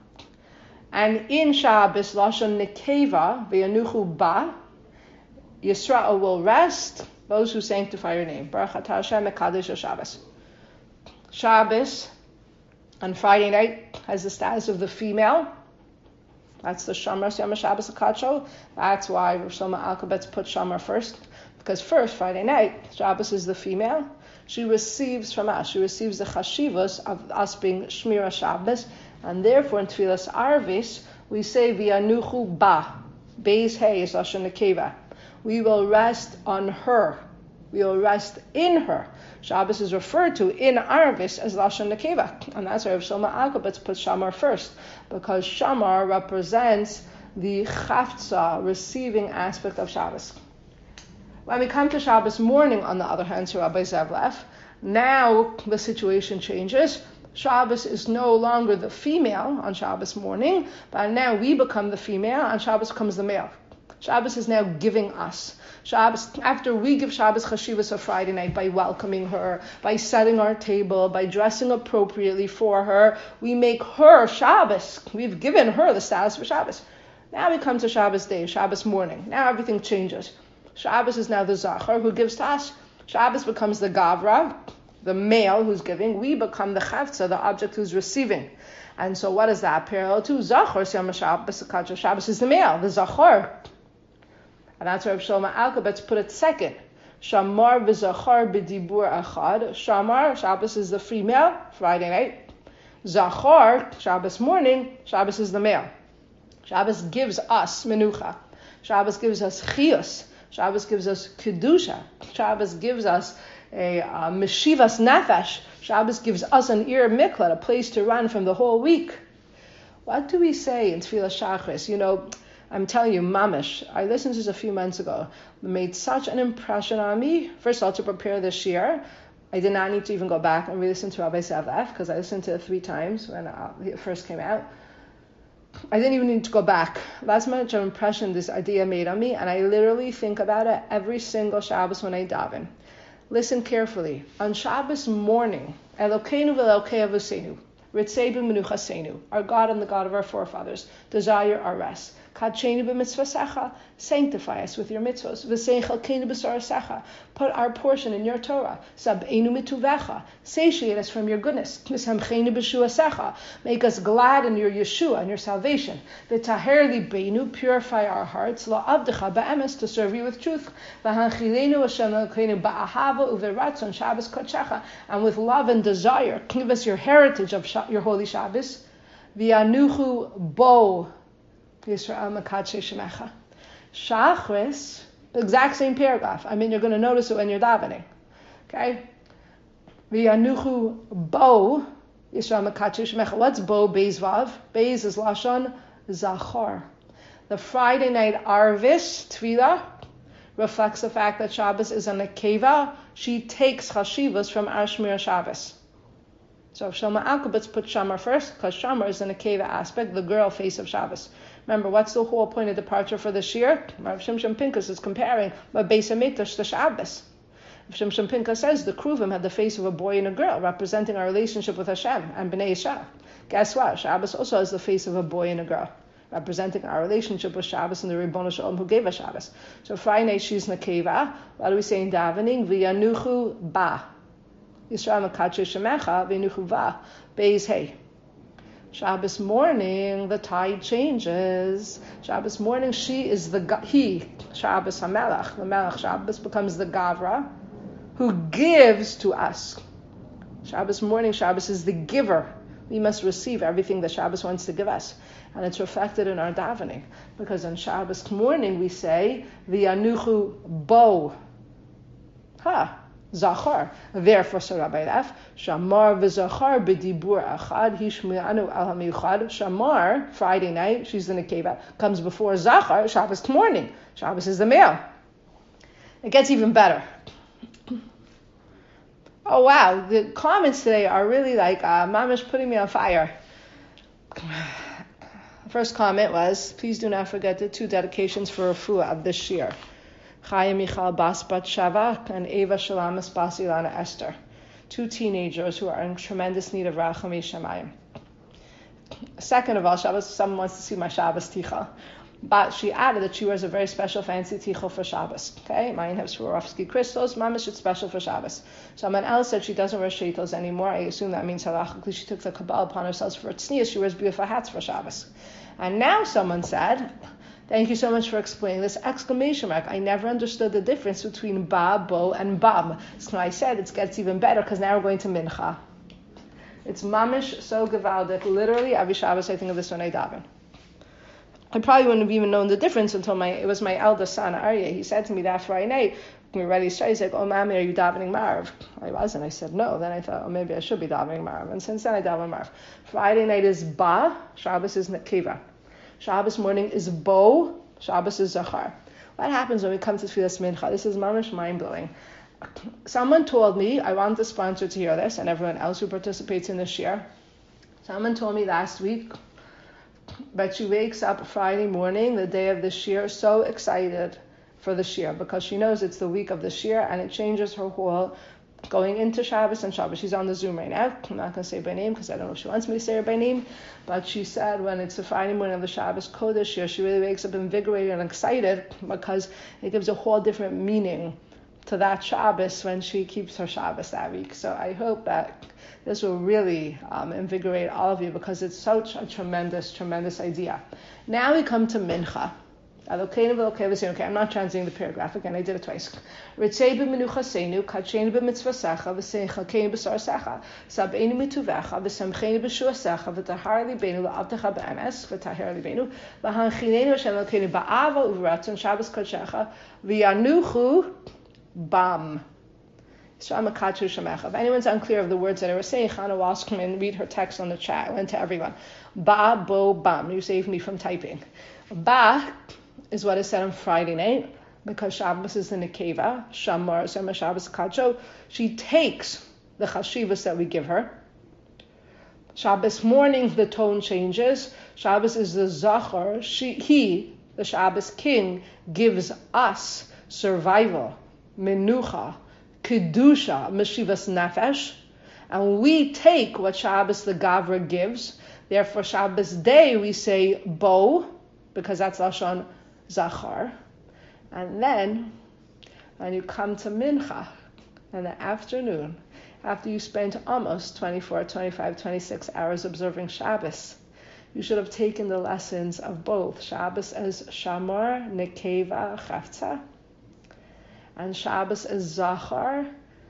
And in Shabbos, Lashon Nekeva, v'yanuchu ba, Yisrael will rest, those who sanctify your name. Baruch atah Hashem mekadesh Shabbos. Shabbos, on Friday night, has the status of the female. That's the Shamar Yom Shabbos Akacho. That's why Rosh Alkabetz put Shamar first. Because first, Friday night, Shabbos is the female. She receives from us. She receives the chashivos of us being Shmira Shabbos. And therefore, in Tfilas Arvis, we say, V'yanuchu ba. Beis hey is Lashon Nekeva. We will rest on her. We will rest in her. Shabbos is referred to in Arvis as Lashon Nekeva. And that's why Rav Shlomo Alkabetz put Shamar first. Because Shamar represents the chavtza, receiving aspect of Shabbos. When we come to Shabbos morning, on the other hand, to Rabbi Zevlev, now the situation changes. Shabbos is no longer the female on Shabbos morning, but now we become the female and Shabbos becomes the male. Shabbos is now giving us. Shabbos, after we give Shabbos chashivas of Friday night by welcoming her, by setting our table, by dressing appropriately for her, we make her Shabbos. We've given her the status for Shabbos. Now we come to Shabbos day, Shabbos morning. Now everything changes. Shabbos is now the Zachar who gives to us. Shabbos becomes the Gavra, the male who's giving. We become the Chavtza, the object who's receiving. And so what is that parallel to? Zachar, Shabbos is the male, the Zachar. And that's why Rav Shlomo Alkabetz put it second. Shamar v'Zachar b'dibur achad. Shamar, Shabbos is the female, Friday night. Zachar, Shabbos morning, Shabbos is the male. Shabbos gives us menucha. Shabbos gives us chiyus. Shabbos gives us kedusha. Shabbos gives us a meshivas nefesh. Shabbos gives us an ir miklat, a place to run from the whole week. What do we say in Tfilas Shachris? You know, I'm telling you, mamish, I listened to this a few months ago. It made such an impression on me. First of all, to prepare this year, I did not need to even go back and re-listen to Rabbi Zevlev, because I listened to it 3 times when it first came out. I didn't even need to go back. That's much of an impression this idea made on me, and I literally think about it every single Shabbos when I daven. Listen carefully. On Shabbos morning, Elokeinu v'Elokei Avosenu, Ritzei b'menuchasenu, our God and the God of our forefathers, desire our rest. Kadshenu b'mitzvasecha, sanctify us with your mitzvos. V'sein chalkeinu b'sarasecha, put our portion in your Torah. Sab'enu mituvecha, satiate us from your goodness. V'samchenu b'yeshuasecha, make us glad in your Yeshua and your salvation. V'taher libenu, purify our hearts. La'avdecha ba'emes, to serve you with truth. V'hanchilenu Hashem Elokeinu ba'ahava u'v'ratzon Shabbos kodshecha, and with love and desire, give us your heritage of your holy Shabbos. V'yanuchu bo Yisrael mekadshe shemecha. Shachris, the exact same paragraph. I mean, you're going to notice it when you're davening. Okay? V'yanuchu bo Yisrael mekadshe shemecha. What's bo? Beis vav. Beis is lashon zachar. The Friday night arvis tefillah reflects the fact that Shabbos is a nekeva. She takes chashivas from our Shmir Shabbos. So Shlomo Alkabetz put Shamar first, because Shamar is a nekeva aspect, the girl face of Shabbos. Remember, what's the whole point of departure for this year? Rav Shimshon Pinkus is comparing Beis Hamikdash to Shabbos. Shimshon Pinkus says the Kruvim had the face of a boy and a girl, representing our relationship with Hashem and Bnei Yisrael. Guess what? Shabbos also has the face of a boy and a girl, representing our relationship with Shabbos and the Ribono Shel Olam who gave us Shabbos. So Friday night she's nekeva. What do we say in davening? V'yanuchu ba. Yisrael mekadshe shemecha v'yanuchu va. Beis hey. Shabbos morning, the tide changes. Shabbos morning, she is he, Shabbos HaMelech. The Melech Shabbos becomes the Gavra, who gives to us. Shabbos morning, Shabbos is the giver. We must receive everything that Shabbos wants to give us. And it's reflected in our davening. Because on Shabbos morning, we say, V'yanuchu bo. Zachar. Therefore, so Rabbi Raf, Shamar v'Zachar b'dibur achad hishmi'anu al hamiuchad. Shamar, Friday night, she's in the nekeva, comes before Zachar, Shabbos morning. Shabbos is the male. It gets even better. Oh wow, the comments today are really like mamish putting me on fire. The first comment was, please do not forget the 2 dedications for Refuah of this year. Chaya Michal Bas Bat Shavak and Eva Shalamas Bas Ilana Esther, 2 teenagers who are in tremendous need of Rachamei Shamayim. Second of all, someone wants to see my Shabbos tichel, but she added that she wears a very special fancy tichel for Shabbos. Okay, mine has Swarovski crystals. Mama should special for Shabbos. Someone else said she doesn't wear shaitels anymore. I assume that means halachically she took the Kabbalah upon herself for tznius. She wears beautiful hats for Shabbos. And now someone said, thank you so much for explaining this exclamation mark. I never understood the difference between ba, bo, and bam. So I said it gets even better because now we're going to mincha. It's mamish so gewaldic. Literally, every Shabbos I think of this when I daven. I probably wouldn't have even known the difference until it was my eldest son, Aryeh. He said to me that Friday night, when we were ready to start, he's like, oh, Mommy, are you davening Marv? I wasn't. I said, no. Then I thought, oh, maybe I should be davening Marv. And since then, I daven Marv. Friday night is ba, Shabbos is nekeva. Shabbos morning is bo, Shabbos is zachar. What happens when we come to Tfilas Mincha? This is mamish mind-blowing. Someone told me, I want the sponsor to hear this, and everyone else who participates in this year. Someone told me last week that she wakes up Friday morning, the day of the shir, so excited for the shir because she knows it's the week of the shir and it changes her whole going into Shabbos and Shabbos. She's on the Zoom right now. I'm not going to say her by name because I don't know if she wants me to say her by name, but she said when it's the Friday morning of the Shabbos Kodesh shir, she really wakes up invigorated and excited because it gives a whole different meaning to that Shabbos when she keeps her Shabbos that week. So I hope that this will really invigorate all of you because it's such a tremendous, tremendous idea. Now we come to Mincha. Okay, I'm not translating the paragraph again, I did it twice. Ritzei b'menuchaseinu, kadshenu b'mitzvasecha, v'seichakeinu b'sarasecha, sab'einu mituvecha, v'samcheinu b'shuasecha, v'tahar libeinu la'avtecha b'emes, v'tahar libeinu, v'hanchinenu Hashem Elokeinu ba'ava uv'ratzon Shabbos kodshecha, v'yanuchu bam. If anyone's unclear of the words that I was saying, Chana Walsh come and read her text on the chat. I went to everyone. Ba, bo, bam. You saved me from typing. Ba is what is said on Friday night, because Shabbos is the nekeva, Shamar, Sema Shabbos Kadsho. She takes the chashivas that we give her. Shabbos morning, the tone changes. Shabbos is the zachar. He, the Shabbos king, gives us survival, menucha, kedusha, meshivas nefesh, and we take what Shabbos the Gavra gives. Therefore, Shabbos day we say bo, because that's Lashon Zachar. And then, when you come to Mincha in the afternoon, after you spent almost 24, 25, 26 hours observing Shabbos, you should have taken the lessons of both Shabbos as Shamar, Nekeva, Chavtza, and Shabbos as Zachar,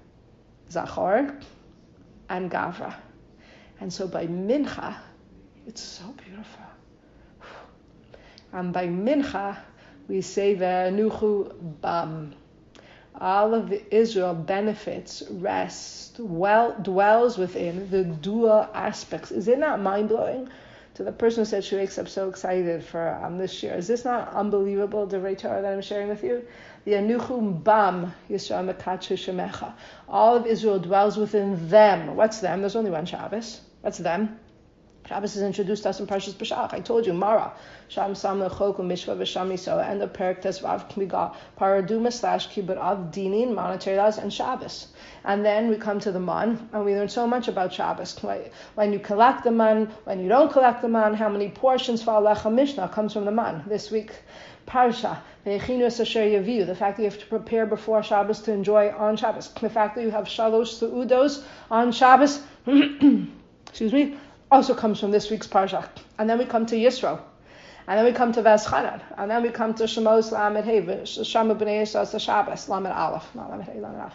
and Gavra. And so by Mincha, it's so beautiful. And by Mincha, we say Ve'anuchu Bam. All of Israel benefits, rests, dwells within the dual aspects. Is it not mind-blowing to the person who said she wakes up so excited for this year. Is this not unbelievable, Divrei Torah, that I'm sharing with you? The Anuchum Bam Yisrael Mekadshu Shemecha. All of Israel dwells within them. What's them? There's only one Shabbos. What's them? Shabbos is introduced to us in Parshas B'Shalach. I told you, Mara, Sham Sam Lechok Mishva V'Sham Yisrael, and the Perek Tesvav Kmiga, Paraduma / Kibbut Av Dinin, monetary laws, and Shabbos. And then we come to the man, and we learn so much about Shabbos. When you collect the man, when you don't collect the man, how many portions for Alecha Mishnah comes from the man. This week, Parsha, the fact that you have to prepare before Shabbos to enjoy on Shabbos. The fact that you have Shalosh Su'udos on Shabbos, excuse me, also comes from this week's Parsha. And then we come to Yisro. And then we come to Veschanan. And then we come to Shemos Lamed Hey, Shama B'nai Yisrael Shabbos, Lamed Aleph, not Lamed Hey, Lamed Aleph.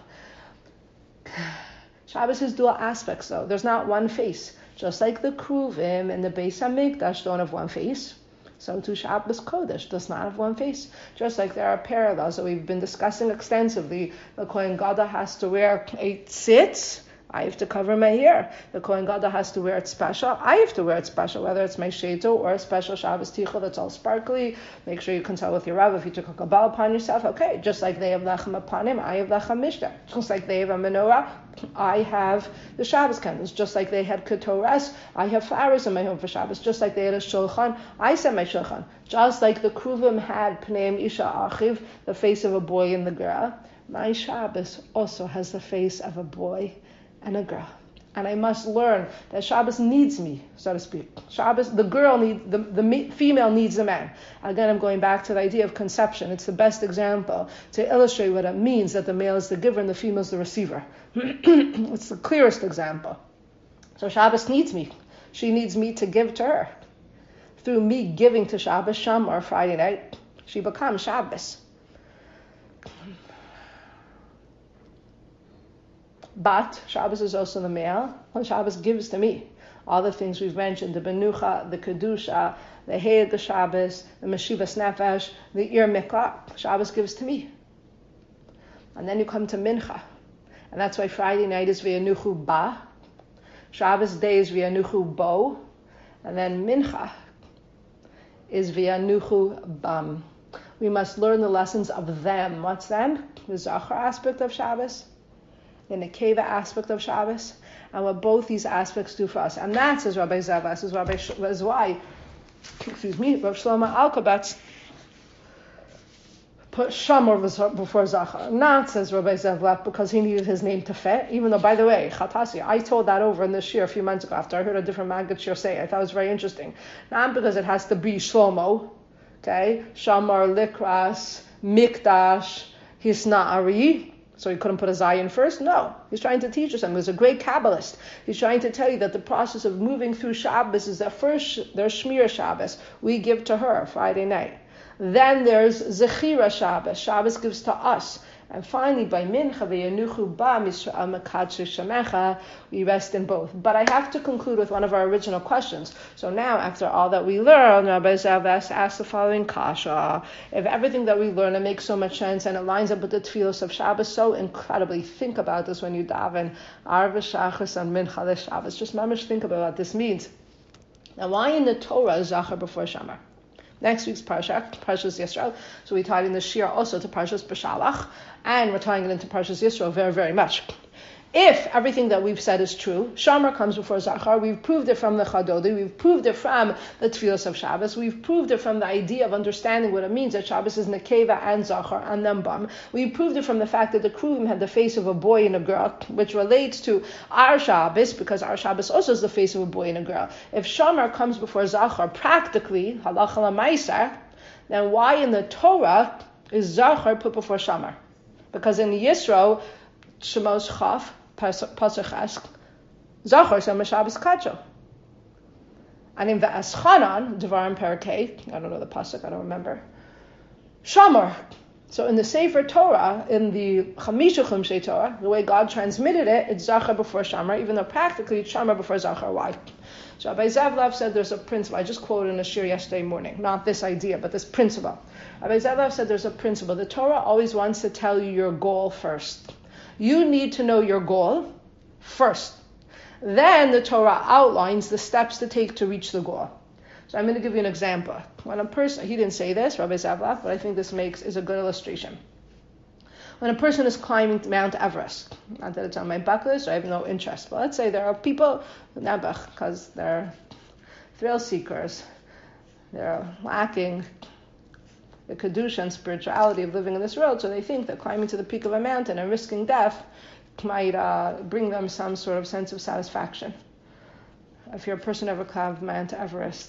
Shabbos has dual aspects though. There's not one face. Just like the Kruvim and the Beis HaMikdash don't have one face, so too Shabbos Kodesh does not have one face. Just like there are parallels that we've been discussing extensively. The Kohen Gadol has to wear a tzitz. I have to cover my hair. The Kohen Gadol has to wear it special. I have to wear it special, whether it's my sheto or a special Shabbos tichel that's all sparkly. Make sure you consult with your Rav if you took a kabbalah upon yourself. Okay, just like they have lechem upon him, I have lechem mishnah. Just like they have a menorah, I have the Shabbos candles. Just like they had ketores, I have flowers in my home for Shabbos. Just like they had a shulchan, I set my shulchan. Just like the Kruvim had pneim isha achiv, the face of a boy and the girl, my Shabbos also has the face of a boy and a girl. And I must learn that Shabbos needs me, so to speak. Shabbos, the girl needs, the female needs the man. Again, I'm going back to the idea of conception. It's the best example to illustrate what it means that the male is the giver and the female is the receiver. It's the clearest example. So Shabbos needs me. She needs me to give to her. Through me giving to Shabbos, Shamar, Friday night, she becomes Shabbos. But Shabbos is also the male, and Shabbos gives to me all the things we've mentioned, the Benucha, the Kedusha, the Heilig Shabbos, the Meshivas Nefesh, the Ir Miklah. Shabbos gives to me. And then you come to Mincha. And that's why Friday night is V'yanuchu Ba. Shabbos day is V'yanuchu Bo. And then Mincha is V'yanuchu Bam. We must learn the lessons of them. What's them? The Zachar aspect of Shabbos, the Nekeva aspect of Shabbos, and what both these aspects do for us. And that, says Rabbi Zev, is why, Rav Shlomo Alkabetz put Shamor before Zachar. Not, says Rabbi Zev, because he needed his name to fit, even though, by the way, Chatasi, I told that over in this shir a few months ago after I heard a different Maggid shir say. I thought it was very interesting. Not because it has to be Shlomo, okay, Shamar, Likras, Mikdash, Hisna'ari, so he couldn't put a Zion first? No. He's trying to teach you something. He's a great Kabbalist. He's trying to tell you that the process of moving through Shabbos is that first there's Shmir Shabbos. We give to her Friday night. Then there's Zechira Shabbos. Shabbos gives to us. And finally, by Mincha, V'yanuchu Ba Yisrael Mekadshu Shemecha, we rest in both. But I have to conclude with one of our original questions. So now, after all that we learn, Rabbi Zev asks the following kasha. If everything that we learn, it makes so much sense, and it lines up with the tefillos of Shabbos so incredibly, think about this when you daven, Arva Shachas and Mincha Shabbos. Just mamish think about what this means. Now, why in the Torah is Zachar before Shamar? Next week's Parshas Yisrael. So we tied in the Shir also to Parshas B'Shalach, and we're tying it into Parshas Yisrael very, very much. If everything that we've said is true, Shamar comes before Zachar. We've proved it from the Chadodi. We've proved it from the Tfilos of Shabbos. We've proved it from the idea of understanding what it means that Shabbos is Nekeva and Zachar and then Bam. We've proved it from the fact that the Kruvim had the face of a boy and a girl, which relates to our Shabbos, because our Shabbos also is the face of a boy and a girl. If Shamar comes before Zachar, practically, halacha l'maaseh, then why in the Torah is Zachar put before Shamar? Because in Yisro, Shemos Chaf, Pasach Esk, Zachar Shem Shabbos Kacho. And in V'aschanan, Devarim Parakeh, I don't know the pasuk, I don't remember, Shamar. So in the Sefer Torah, in the Chamisha Chumshei Torah, the way God transmitted it, it's Zachar before Shamar, even though practically it's Shamar before Zachar. Why? So Rabbi Zavlav said there's a principle. I just quoted in a shir yesterday morning, not this idea, but this principle. Rabbi Zavlav said there's a principle. The Torah always wants to tell you your goal first. You need to know your goal first. Then the Torah outlines the steps to take to reach the goal. So I'm going to give you an example. When a person, he didn't say this, Rabbi Zavlaf, but I think this is a good illustration. When a person is climbing Mount Everest, not that it's on my bucket list, I have no interest, but let's say there are people, because they're thrill seekers, they're lacking the kedusha and spirituality of living in this world, so they think that climbing to the peak of a mountain and risking death might bring them some sort of sense of satisfaction. If you're a person ever climbed Mount Everest,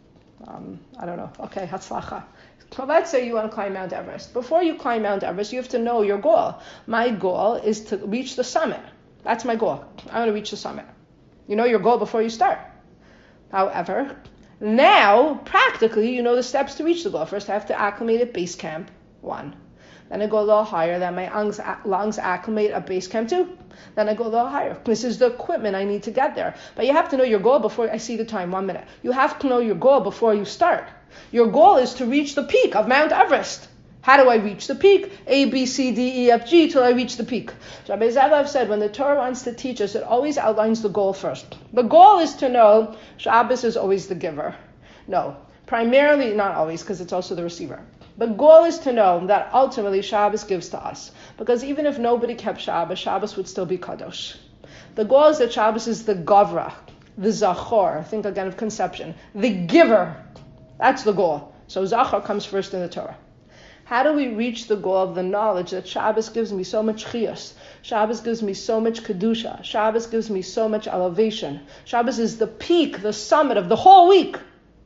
I don't know, okay, hatzlacha. So let's say you want to climb Mount Everest. Before you climb Mount Everest, you have to know your goal. My goal is to reach the summit. That's my goal. I want to reach the summit. You know your goal before you start. However, now, practically, you know the steps to reach the goal. First, I have to acclimate at base camp 1. Then I go a little higher. Then my lungs acclimate at base camp 2. Then I go a little higher. This is the equipment I need to get there. But you have to know your goal before, I see the time, 1 minute. You have to know your goal before you start. Your goal is to reach the peak of Mount Everest. How do I reach the peak? A, B, C, D, E, F, G till I reach the peak. So Rabbi Zavlaf said when the Torah wants to teach us, it always outlines the goal first. The goal is to know Shabbos is always the giver. No, primarily, not always, because it's also the receiver. The goal is to know that ultimately Shabbos gives to us. Because even if nobody kept Shabbos, Shabbos would still be Kadosh. The goal is that Shabbos is the Gavra, the Zachor, think again of conception, the giver. That's the goal. So Zachor comes first in the Torah. How do we reach the goal of the knowledge that Shabbos gives me so much chiyus? Shabbos gives me so much kedusha. Shabbos gives me so much elevation. Shabbos is the peak, the summit of the whole week.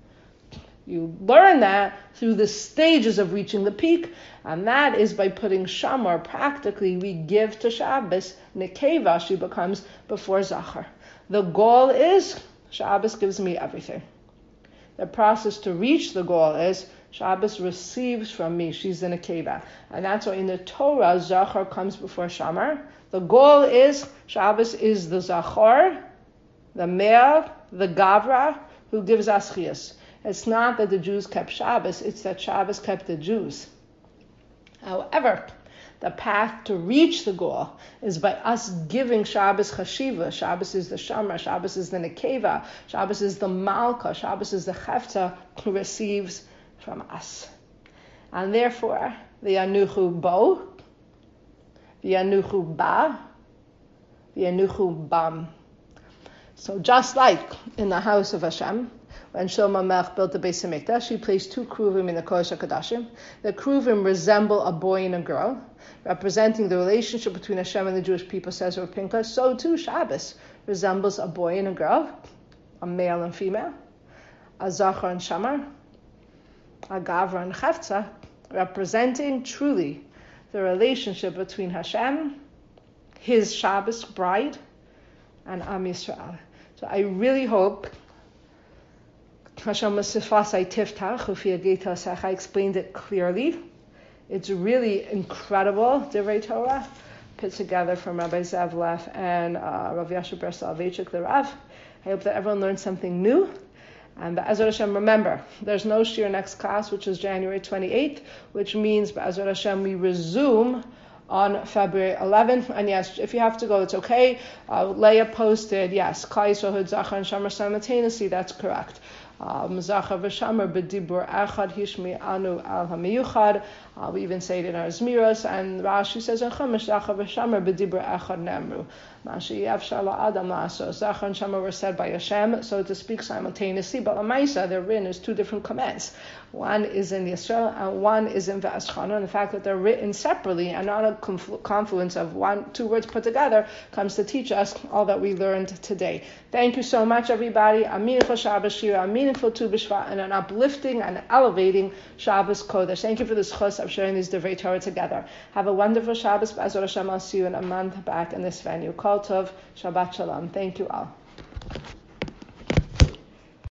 You learn that through the stages of reaching the peak, and that is by putting shamar. Practically, we give to Shabbos nekeva. She becomes before Zachar. The goal is Shabbos gives me everything. The process to reach the goal is Shabbos receives from me. She's in a nekeva, and that's why in the Torah Zachar comes before Shamar. The goal is Shabbos is the Zachar, the male, the Gavra, who gives us chiyus. It's not that the Jews kept Shabbos, it's that Shabbos kept the Jews. However, the path to reach the goal is by us giving Shabbos chashiva. Shabbos is the Shamar, Shabbos is the Nekeva, Shabbos is the Malka, Shabbos is the Chefta who receives from us. And therefore, the Yanuchu Bo, the Yanuchu Ba, the Yanuchu Bam. So just like in the house of Hashem, when Shlomo Melech built the Beis Hamikdash, he placed 2 kruvim in the Kodesh HaKodashim. The kruvim resemble a boy and a girl, representing the relationship between Hashem and the Jewish people, says Rav Pinchas. So too Shabbos resembles a boy and a girl, a male and female, a Zachar and Shamar, a Gavra and Chefza, representing truly the relationship between Hashem, his Shabbos bride, and Am Yisrael. So I really hope I explained it clearly. It's really incredible, Divrei Torah, put together from Rabbi Zavlaf and Rav Yasher Ber Soloveitchik, the Rav. I hope that everyone learned something new. And Be'ezrat Hashem, remember, there's no shiur next class, which is January 28th, which means Be'ezrat Hashem, we resume on February 11th. And yes, if you have to go, it's okay. Leah posted, yes, Klal Yisrael Hood Zachar and Shamar simultaneously, that's correct. Zachar v'Shamar b'dibur echad hishmi anu al hamiyuchad. We even say it in our Zmiros, and Rashi says in Chumash, Zachar v'Shamar b'dibur echad nemru. Mashi yavshar la'adam la'aso. Zachar and Shamar were said by Hashem, so to speak simultaneously, but Lamaisa, they're written as 2 different commands. One is in Yisrael, and one is in V'aschana. And the fact that they're written separately and not a confluence of 2 words put together comes to teach us all that we learned today. Thank you so much, everybody. A meaningful Shabbos Shira, a meaningful Tu B'Shvat, and an uplifting and elevating Shabbos Kodesh. Thank you for this chus of sharing these Divrei Torah together. Have a wonderful Shabbos. Be'ezrat Hashem, I'll see you in a month back in this venue. Kol Tov, Shabbat Shalom. Thank you all.